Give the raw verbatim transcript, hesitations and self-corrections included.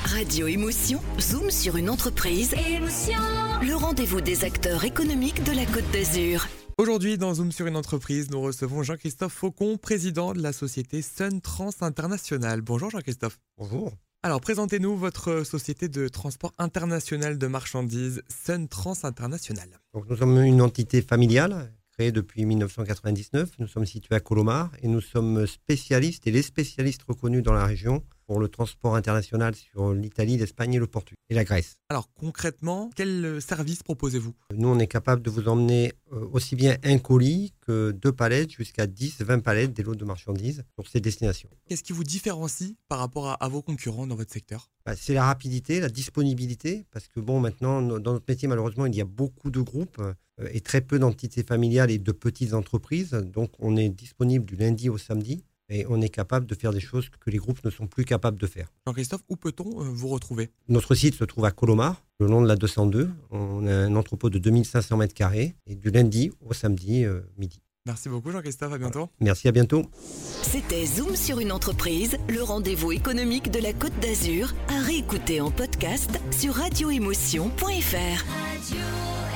Radio Émotion, zoom sur une entreprise. Émotion. Le rendez-vous des acteurs économiques de la Côte d'Azur. Aujourd'hui, dans Zoom sur une entreprise, nous recevons Jean-Christophe Faucon, président de la société Sun Trans International. Bonjour Jean-Christophe. Bonjour. Alors, présentez-nous votre société de transport international de marchandises, Sun Trans International. Donc, nous sommes une entité familiale créée depuis dix-neuf cent quatre-vingt-dix-neuf. Nous sommes situés à Colomar et nous sommes spécialistes et les spécialistes reconnus dans la région pour le transport international sur l'Italie, l'Espagne et le Portugal et la Grèce. Alors, concrètement, quel service proposez-vous ? Nous, on est capable de vous emmener euh, aussi bien un colis que deux palettes jusqu'à dix, vingt palettes des lots de marchandises pour ces destinations. Qu'est-ce qui vous différencie par rapport à, à vos concurrents dans votre secteur ? Bah, c'est la rapidité, la disponibilité, parce que bon, maintenant, dans notre métier, malheureusement, il y a beaucoup de groupes euh, et très peu d'entités familiales et de petites entreprises. Donc, on est disponible du lundi au samedi. Et on est capable de faire des choses que les groupes ne sont plus capables de faire. Jean-Christophe, où peut-on euh, vous retrouver ? Notre site se trouve à Colomar, le long de la deux cent deux. On a un entrepôt de deux mille cinq cents mètres carrés et du lundi au samedi euh, midi. Merci beaucoup Jean-Christophe, à bientôt. Voilà. Merci, à bientôt. C'était Zoom sur une entreprise, le rendez-vous économique de la Côte d'Azur, à réécouter en podcast sur radio émotion point f r. Radio